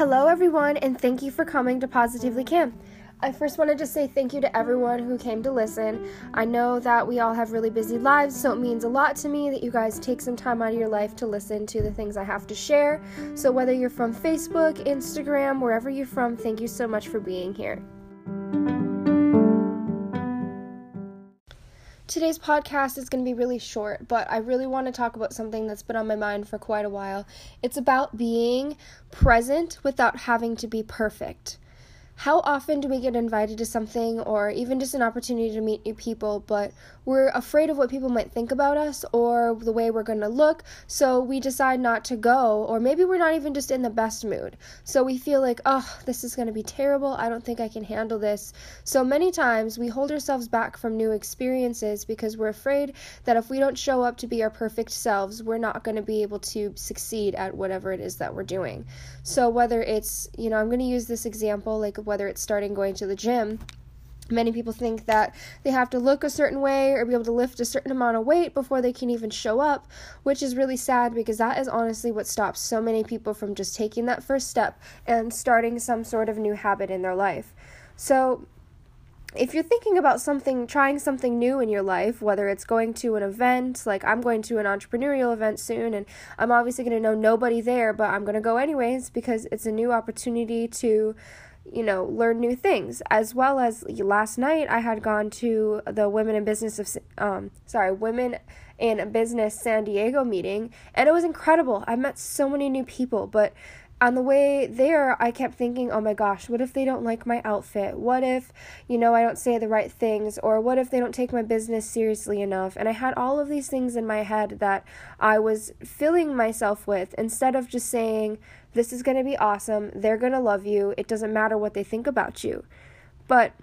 Hello everyone, and thank you for coming to Positively Cam. I first wanted to say thank you to everyone who came to listen. I know that we all have really busy lives, so it means a lot to me that you guys take some time out of your life to listen to the things I have to share. So whether you're from Facebook, Instagram, wherever you're from, thank you so much for being here. Today's podcast is going to be really short, but I really want to talk about something that's been on my mind for quite a while. It's about being present without having to be perfect. How often do we get invited to something or even just an opportunity to meet new people, but we're afraid of what people might think about us or the way we're going to look, so we decide not to go, or maybe we're not even just in the best mood. So we feel like, oh, this is going to be terrible. I don't think I can handle this. So many times we hold ourselves back from new experiences because we're afraid that if we don't show up to be our perfect selves, we're not going to be able to succeed at whatever it is that we're doing. So whether it's, I'm going to use this example, like whether it's starting going to the gym. Many people think that they have to look a certain way or be able to lift a certain amount of weight before they can even show up, which is really sad because that is honestly what stops so many people from just taking that first step and starting some sort of new habit in their life. So if you're thinking about trying something new in your life, whether it's going to an event, like I'm going to an entrepreneurial event soon, and I'm obviously going to know nobody there, but I'm going to go anyways because it's a new opportunity to learn new things. As well as last night, I had gone to the Women in Business San Diego meeting, and it was incredible. I met so many new people, but on the way there, I kept thinking, oh my gosh, what if they don't like my outfit? What if, I don't say the right things? Or what if they don't take my business seriously enough? And I had all of these things in my head that I was filling myself with instead of just saying, this is going to be awesome. They're going to love you. It doesn't matter what they think about you. But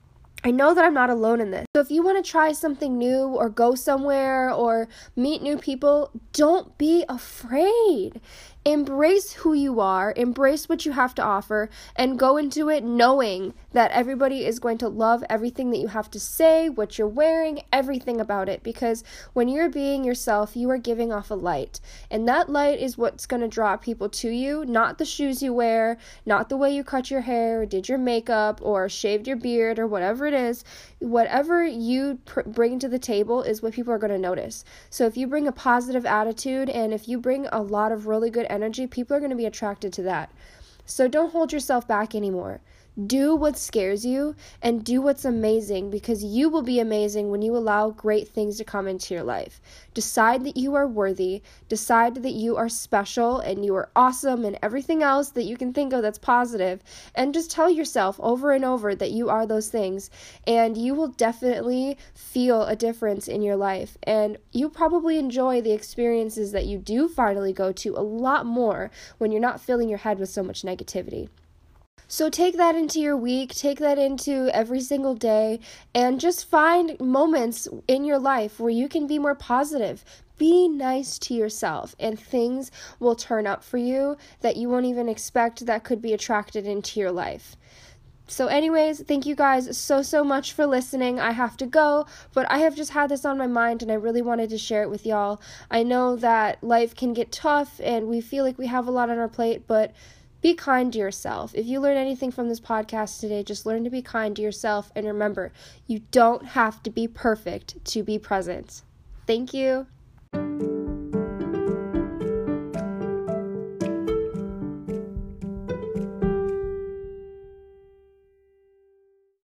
I know that I'm not alone in this. So if you want to try something new or go somewhere or meet new people, don't be afraid. Embrace who you are, embrace what you have to offer, and go into it knowing that everybody is going to love everything that you have to say, what you're wearing, everything about it. Because when you're being yourself, you are giving off a light. And that light is what's going to draw people to you, not the shoes you wear, not the way you cut your hair, or did your makeup, or shaved your beard, or whatever it is. Whatever you bring to the table is what people are going to notice. So if you bring a positive attitude, and if you bring a lot of really good energy, people are going to be attracted to that. So don't hold yourself back anymore. Do what scares you and do what's amazing, because you will be amazing when you allow great things to come into your life. Decide that you are worthy. Decide that you are special and you are awesome and everything else that you can think of that's positive. And just tell yourself over and over that you are those things, and you will definitely feel a difference in your life. And you probably enjoy the experiences that you do finally go to a lot more when you're not filling your head with so much negativity. So take that into your week, take that into every single day, and just find moments in your life where you can be more positive. Be nice to yourself, and things will turn up for you that you won't even expect that could be attracted into your life. So anyways, thank you guys so much for listening. I have to go, but I have just had this on my mind and I really wanted to share it with y'all. I know that life can get tough and we feel like we have a lot on our plate, but be kind to yourself. If you learn anything from this podcast today, just learn to be kind to yourself. And remember, you don't have to be perfect to be present. Thank you.